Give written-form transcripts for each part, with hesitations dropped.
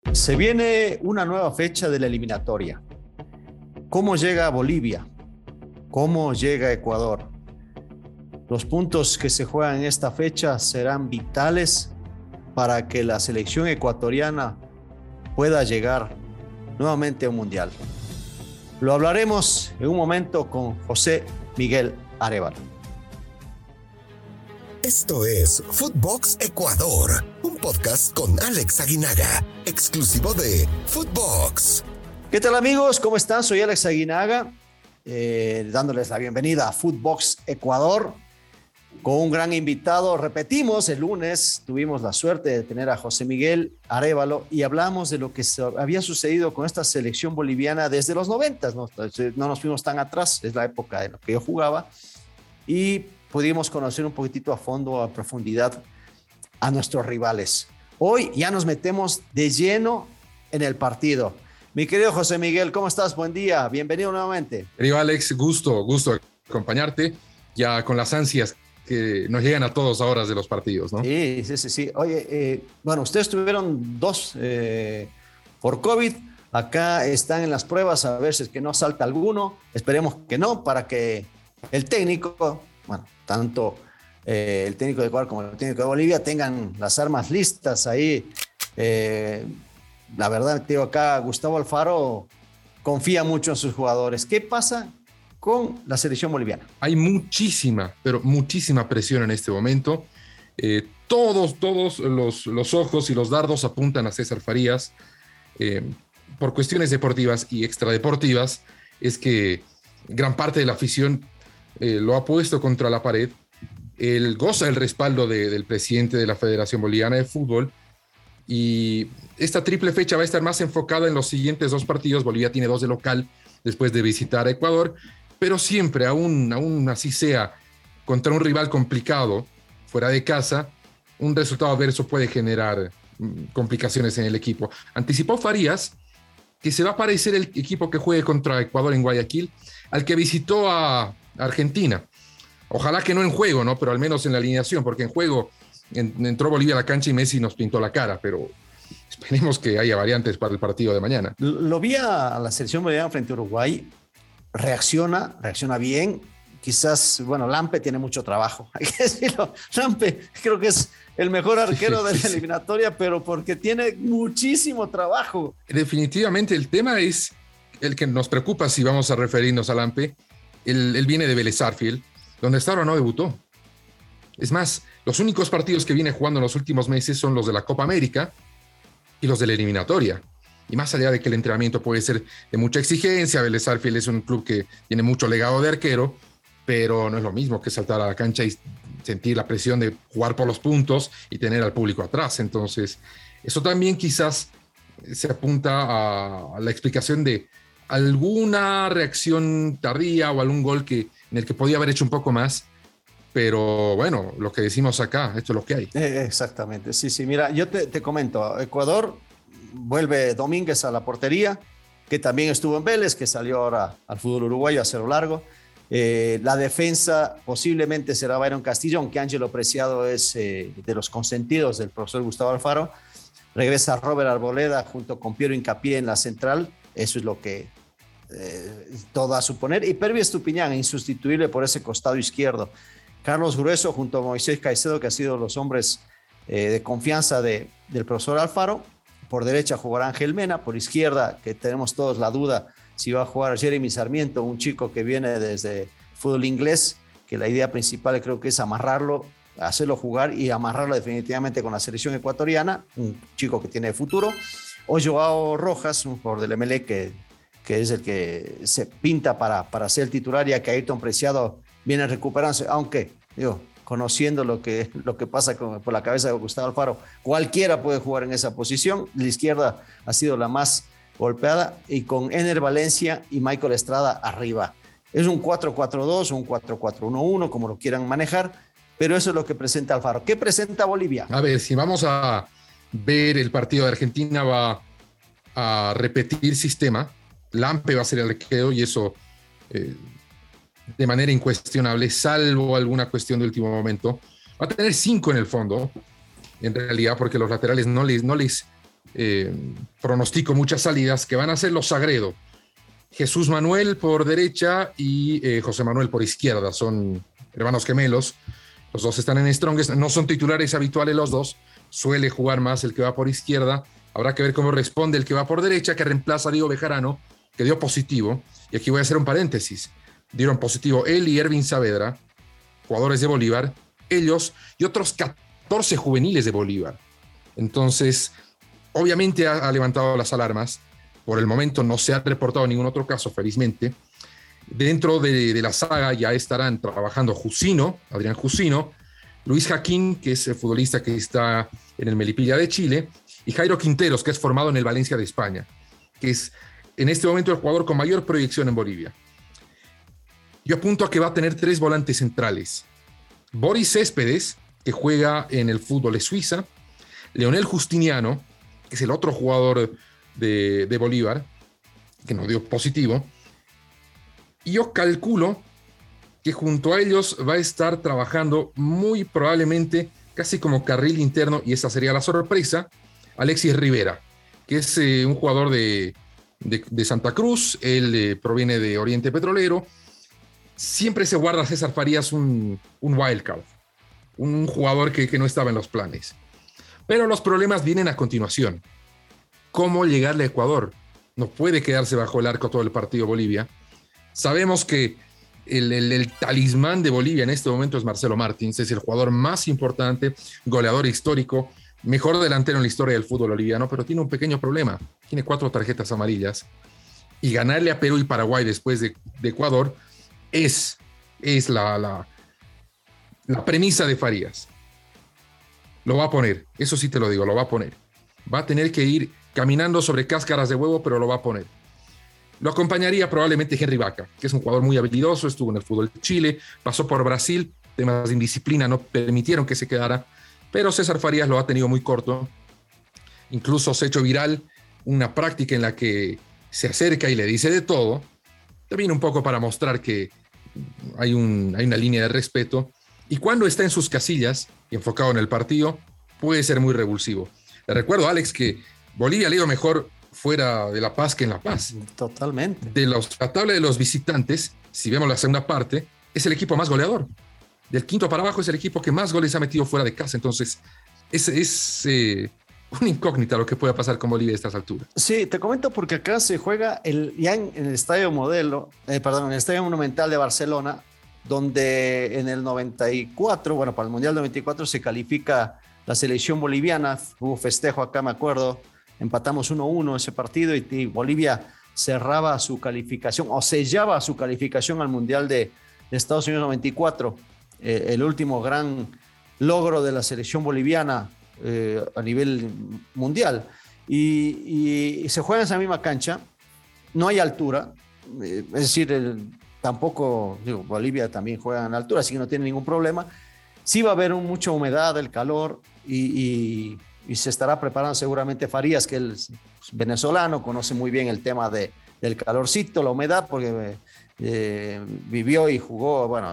Se viene una nueva fecha de la eliminatoria. ¿Cómo llega Bolivia? ¿Cómo llega Ecuador? Los puntos que se juegan en esta fecha serán vitales para que la selección ecuatoriana pueda llegar nuevamente a un mundial. Lo hablaremos en un momento con José Miguel Arévalo. Esto es Footbox Ecuador, un podcast con Alex Aguinaga, exclusivo de Footbox. ¿Qué tal, amigos? ¿Cómo están? Soy Alex Aguinaga, dándoles la bienvenida a Footbox Ecuador con un gran invitado. Repetimos, el lunes tuvimos la suerte de tener a José Miguel Arévalo y hablamos de lo que había sucedido con esta selección boliviana desde los 90, ¿no? No nos fuimos tan atrás, es la época en la que yo jugaba, y pudimos conocer un poquitito a fondo, a profundidad, a nuestros rivales. Hoy ya nos metemos de lleno en el partido. Mi querido José Miguel, ¿cómo estás? Buen día, bienvenido nuevamente. Querido Alex, gusto acompañarte, ya con las ansias que nos llegan a todos ahora de los partidos, ¿no? Sí. Oye, bueno, ustedes tuvieron dos por COVID. Acá están en las pruebas a ver si es que no salta alguno. Esperemos que no, para que el técnico, bueno, tanto el técnico de Ecuador como el técnico de Bolivia tengan las armas listas ahí. La verdad, te digo, acá Gustavo Alfaro confía mucho en sus jugadores. ¿Qué pasa con la selección boliviana? Hay muchísima presión en este momento. Todos los ojos y los dardos apuntan a César Farías. Por cuestiones deportivas y extradeportivas, es que gran parte de la afición lo ha puesto contra la pared. Él goza el respaldo del presidente de la Federación Boliviana de Fútbol, y esta triple fecha va a estar más enfocada en los siguientes dos partidos. Bolivia tiene 2 de local después de visitar a Ecuador, pero siempre, aún así sea contra un rival complicado fuera de casa, un resultado adverso puede generar complicaciones en el equipo. Anticipó Farías que se va a parecer el equipo que juegue contra Ecuador en Guayaquil al que visitó a Argentina. Ojalá que no en juego, ¿no? Pero al menos en la alineación, porque en juego entró Bolivia a la cancha y Messi nos pintó la cara, pero esperemos que haya variantes para el partido de mañana. Lo vi a la selección boliviana frente a Uruguay. Reacciona bien. Quizás, bueno, Lampe tiene mucho trabajo, hay que decirlo. Lampe creo que es el mejor arquero de la eliminatoria, pero porque tiene muchísimo trabajo. Definitivamente el tema es el que nos preocupa si vamos a referirnos a Lampe. Él viene de Vélez Sarsfield, donde hasta ahora no debutó. Es más, los únicos partidos que viene jugando en los últimos meses son los de la Copa América y los de la eliminatoria. Y más allá de que el entrenamiento puede ser de mucha exigencia, Vélez Sarsfield es un club que tiene mucho legado de arquero, pero no es lo mismo que saltar a la cancha y sentir la presión de jugar por los puntos y tener al público atrás. Entonces, eso también quizás se apunta a la explicación de alguna reacción tardía o algún gol en el que podía haber hecho un poco más. Pero bueno, lo que decimos acá, esto es lo que hay. Exactamente, sí. Mira, yo te comento, Ecuador vuelve Domínguez a la portería, que también estuvo en Vélez, que salió ahora al fútbol uruguayo a cero largo. La defensa posiblemente será Byron Castillo, aunque Ángelo Preciado es de los consentidos del profesor Gustavo Alfaro. Regresa Robert Arboleda junto con Piero Hincapié en la central. Eso es lo que todo a suponer. Y Pervis Estupiñán, insustituible por ese costado izquierdo. Carlos Grueso junto a Moisés Caicedo, que ha sido los hombres de confianza del profesor Alfaro. Por derecha jugará Ángel Mena, por izquierda, que tenemos todos la duda si va a jugar Jeremy Sarmiento, un chico que viene desde fútbol inglés, que la idea principal creo que es amarrarlo, hacerlo jugar y amarrarlo definitivamente con la selección ecuatoriana, un chico que tiene futuro. O Joao Rojas, un jugador del Emelec que es el que se pinta para ser el titular, ya que Ayrton Preciado viene recuperándose, aunque, conociendo lo que pasa por la cabeza de Gustavo Alfaro, cualquiera puede jugar en esa posición. La izquierda ha sido la más golpeada, y con Ener Valencia y Michael Estrada arriba. Es un 4-4-2, un 4-4-1-1, como lo quieran manejar, pero eso es lo que presenta Alfaro. ¿Qué presenta Bolivia? A ver, si vamos a ver el partido de Argentina, va a repetir sistema. Lampe va a ser el arquero, y eso de manera incuestionable, salvo alguna cuestión de último momento. Va a tener 5 en el fondo, en realidad, porque los laterales no les pronostico muchas salidas que van a ser los Sagredo. Jesús Manuel por derecha y José Manuel por izquierda. Son hermanos gemelos. Los dos están en Strongest. No son titulares habituales los dos. Suele jugar más el que va por izquierda. Habrá que ver cómo responde el que va por derecha, que reemplaza a Diego Bejarano, que dio positivo. Y aquí voy a hacer un paréntesis. Dieron positivo él y Ervin Saavedra, jugadores de Bolívar, ellos y otros 14 juveniles de Bolívar. Entonces, obviamente ha levantado las alarmas. Por el momento no se ha reportado ningún otro caso, felizmente. Dentro de la saga ya estarán trabajando Jusino, Adrián Jusino, Luis Jaquín, que es el futbolista que está en el Melipilla de Chile, y Jairo Quinteros, que es formado en el Valencia de España, que es en este momento el jugador con mayor proyección en Bolivia. Yo apunto a que va a tener 3 volantes centrales. Boris Céspedes, que juega en el fútbol de Suiza, Leonel Justiniano, que es el otro jugador de Bolívar, que nos dio positivo, y yo calculo que junto a ellos va a estar trabajando muy probablemente casi como carril interno, y esa sería la sorpresa, Alexis Rivera, que es un jugador de Santa Cruz. Él proviene de Oriente Petrolero. Siempre se guarda a César Farías un wildcard, un jugador que no estaba en los planes. Pero los problemas vienen a continuación. ¿Cómo llegarle a Ecuador? No puede quedarse bajo el arco todo el partido Bolivia. Sabemos que el talismán de Bolivia en este momento es Marcelo Martins, es el jugador más importante, goleador histórico, mejor delantero en la historia del fútbol boliviano, pero tiene un pequeño problema. Tiene 4 tarjetas amarillas, y ganarle a Perú y Paraguay después de Ecuador es la premisa de Farías. Lo va a poner, eso sí te lo digo, lo va a poner. Va a tener que ir caminando sobre cáscaras de huevo, pero lo va a poner. Lo acompañaría probablemente Henry Vaca, que es un jugador muy habilidoso, estuvo en el fútbol de Chile, pasó por Brasil, temas de indisciplina no permitieron que se quedara, pero César Farías lo ha tenido muy corto. Incluso se ha hecho viral una práctica en la que se acerca y le dice de todo, también un poco para mostrar que hay una línea de respeto, y cuando está en sus casillas y enfocado en el partido, puede ser muy revulsivo. Le recuerdo, Alex, que Bolivia le ha ido mejor fuera de La Paz que en La Paz. Totalmente. La tabla de los visitantes, si vemos la segunda parte, es el equipo más goleador. Del quinto para abajo es el equipo que más goles ha metido fuera de casa. Entonces, es una incógnita lo que pueda pasar con Bolivia a estas alturas. Sí, te comento porque acá se juega ya en el Estadio en el Estadio Monumental de Barcelona, donde en el 94, bueno, para el Mundial 94 se califica la selección boliviana. Hubo festejo acá, me acuerdo. Empatamos 1-1 ese partido y Bolivia cerraba su calificación o sellaba su calificación al Mundial de Estados Unidos 94, el último gran logro de la selección boliviana a nivel mundial. Y se juega en esa misma cancha, no hay altura, es decir, Bolivia también juega en altura, así que no tiene ningún problema. Sí va a haber mucha humedad, el calor y se estará preparando seguramente Farías, que es venezolano, conoce muy bien el tema del calorcito, la humedad, porque vivió y jugó, bueno,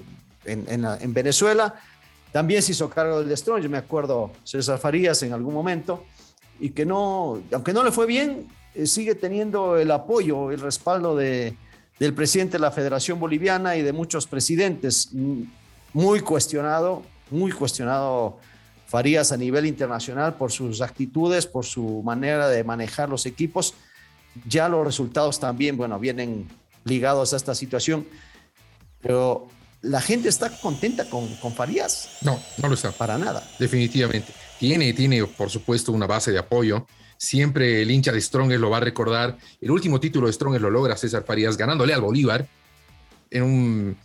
en Venezuela. También se hizo cargo del Strong, yo me acuerdo César Farías en algún momento, y que aunque no le fue bien, sigue teniendo el apoyo, el respaldo del presidente de la Federación Boliviana y de muchos presidentes. Muy cuestionado Farías a nivel internacional por sus actitudes, por su manera de manejar los equipos. Ya los resultados también, bueno, vienen ligados a esta situación, pero ¿la gente está contenta con Farías? No lo está. Para nada. Definitivamente. Tiene, por supuesto, una base de apoyo. Siempre el hincha de Strongest lo va a recordar. El último título de Strongest lo logra César Farías ganándole al Bolívar en un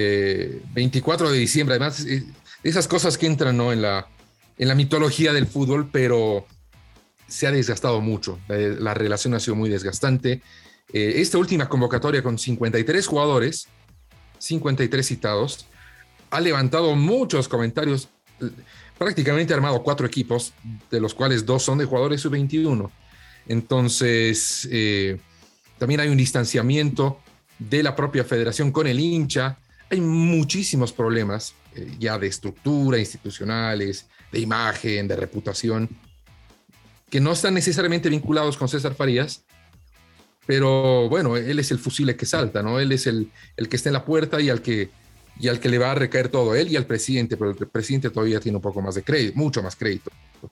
24 de diciembre. Además, esas cosas que entran, ¿no?, en la mitología del fútbol, pero se ha desgastado mucho. La relación ha sido muy desgastante. Esta última convocatoria con 53 jugadores, 53 citados, ha levantado muchos comentarios. Prácticamente ha armado 4 equipos, de los cuales 2 son de jugadores sub-21. Entonces, también hay un distanciamiento de la propia federación con el hincha. Hay muchísimos problemas ya de estructura, institucionales, de imagen, de reputación. que no están necesariamente vinculados con César Farías, pero bueno, él es el fusible que salta, ¿no? Él es el que está en la puerta y al que le va a recaer todo, él y al presidente, pero el presidente todavía tiene un poco más de crédito, mucho más crédito.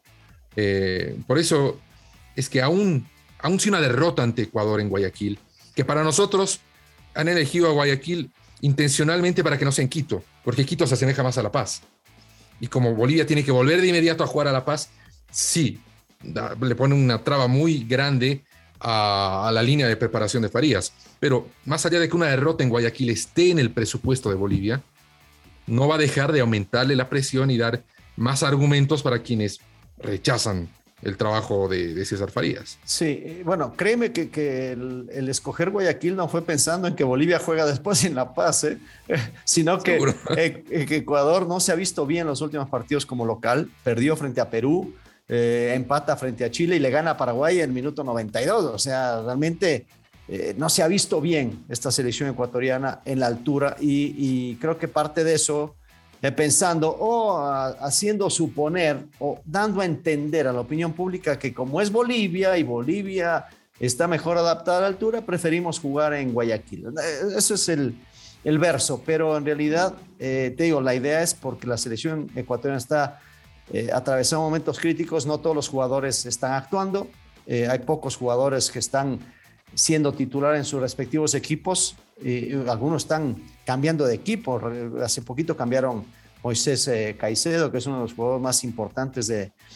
Por eso es que aún si una derrota ante Ecuador en Guayaquil, que para nosotros han elegido a Guayaquil intencionalmente para que no sea en Quito, porque Quito se asemeja más a La Paz. Y como Bolivia tiene que volver de inmediato a jugar a La Paz, sí, le pone una traba muy grande a la línea de preparación de Farías. Pero más allá de que una derrota en Guayaquil esté en el presupuesto de Bolivia, no va a dejar de aumentarle la presión y dar más argumentos para quienes rechazan el trabajo de César Farías. Sí, bueno, créeme que el escoger Guayaquil no fue pensando en que Bolivia juega después en La Paz, sino que Ecuador no se ha visto bien en los últimos partidos como local, perdió frente a Perú, empata frente a Chile y le gana a Paraguay en el minuto 92, o sea, realmente no se ha visto bien esta selección ecuatoriana en la altura y creo que parte de eso pensando o haciendo suponer o dando a entender a la opinión pública que como es Bolivia y Bolivia está mejor adaptada a la altura, preferimos jugar en Guayaquil. Eso es el verso, pero en realidad, te digo, la idea es porque la selección ecuatoriana está atravesando momentos críticos, no todos los jugadores están actuando, hay pocos jugadores que están siendo titular en sus respectivos equipos, algunos están cambiando de equipo. Hace poquito cambiaron Moisés Caicedo, que es uno de los jugadores más importantes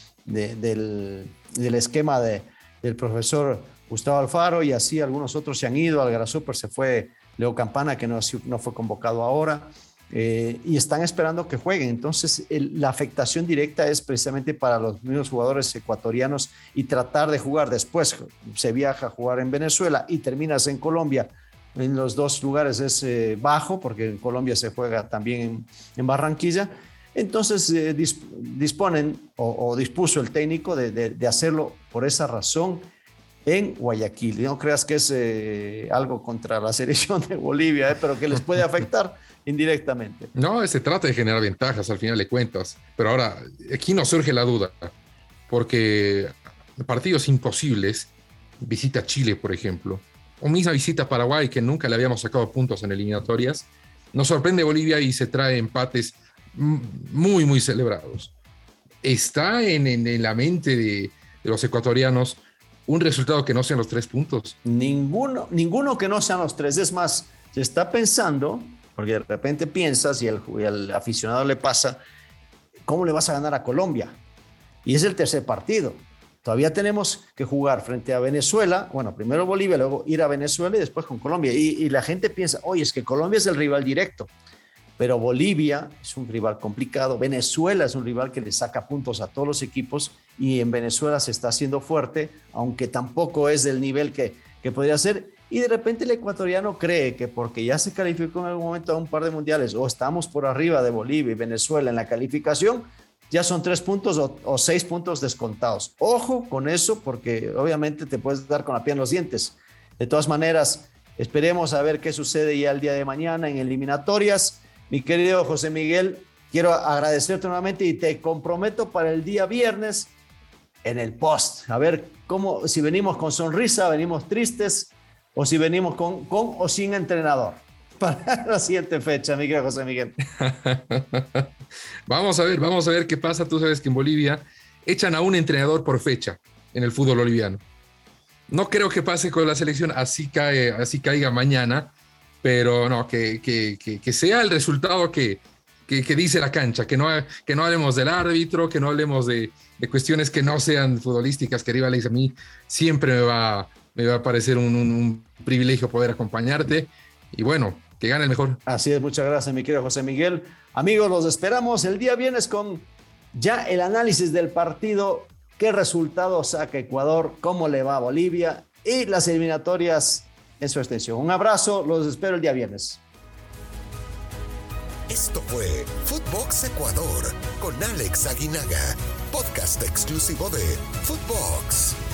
del esquema del profesor Gustavo Alfaro, y así algunos otros se han ido. Al Grasshopper se fue Leo Campana, que no fue convocado ahora, y están esperando que jueguen. Entonces la afectación directa es precisamente para los mismos jugadores ecuatorianos y tratar de jugar. Después se viaja a jugar en Venezuela y terminas en Colombia. En los dos lugares es bajo, porque en Colombia se juega también en Barranquilla. Entonces disponen o dispuso el técnico de hacerlo por esa razón en Guayaquil. Y no creas que es algo contra la selección de Bolivia, pero que les puede afectar indirectamente. No, se trata de generar ventajas al final de cuentas, pero ahora aquí nos surge la duda, porque partidos imposibles, visita Chile por ejemplo, o misma visita a Paraguay, que nunca le habíamos sacado puntos en eliminatorias, nos sorprende Bolivia y se trae empates muy, muy celebrados. ¿Está en la mente de los ecuatorianos un resultado que no sean los 3 puntos? Ninguno que no sean los 3. Es más, se está pensando, porque de repente piensas y al aficionado le pasa, ¿cómo le vas a ganar a Colombia? Y es el tercer partido. Todavía tenemos que jugar frente a Venezuela, bueno, primero Bolivia, luego ir a Venezuela y después con Colombia. Y la gente piensa, oye, es que Colombia es el rival directo, pero Bolivia es un rival complicado, Venezuela es un rival que le saca puntos a todos los equipos y en Venezuela se está haciendo fuerte, aunque tampoco es del nivel que podría ser. Y de repente el ecuatoriano cree que porque ya se calificó en algún momento a un par de mundiales o estamos por arriba de Bolivia y Venezuela en la calificación, ya son 3 puntos o 6 puntos descontados. Ojo con eso, porque obviamente te puedes dar con la piel en los dientes. De todas maneras, esperemos a ver qué sucede ya el día de mañana en eliminatorias. Mi querido José Miguel, quiero agradecerte nuevamente y te comprometo para el día viernes en el post. A ver si venimos con sonrisa, venimos tristes, o si venimos con o sin entrenador para la siguiente fecha, mi querido José Miguel. Vamos a ver qué pasa. Tú sabes que en Bolivia echan a un entrenador por fecha en el fútbol boliviano. No creo que pase con la selección, así caiga mañana, pero no, que sea el resultado que dice la cancha, que no hablemos del árbitro, que no hablemos de cuestiones que no sean futbolísticas, que rivales. A mí siempre me va a parecer un privilegio poder acompañarte y bueno, que gane el mejor. Así es, muchas gracias, mi querido José Miguel. Amigos, los esperamos el día viernes con ya el análisis del partido, qué resultado saca Ecuador, cómo le va a Bolivia y las eliminatorias en su extensión. Un abrazo, los espero el día viernes. Esto fue Footbox Ecuador con Alex Aguinaga, podcast exclusivo de Footbox.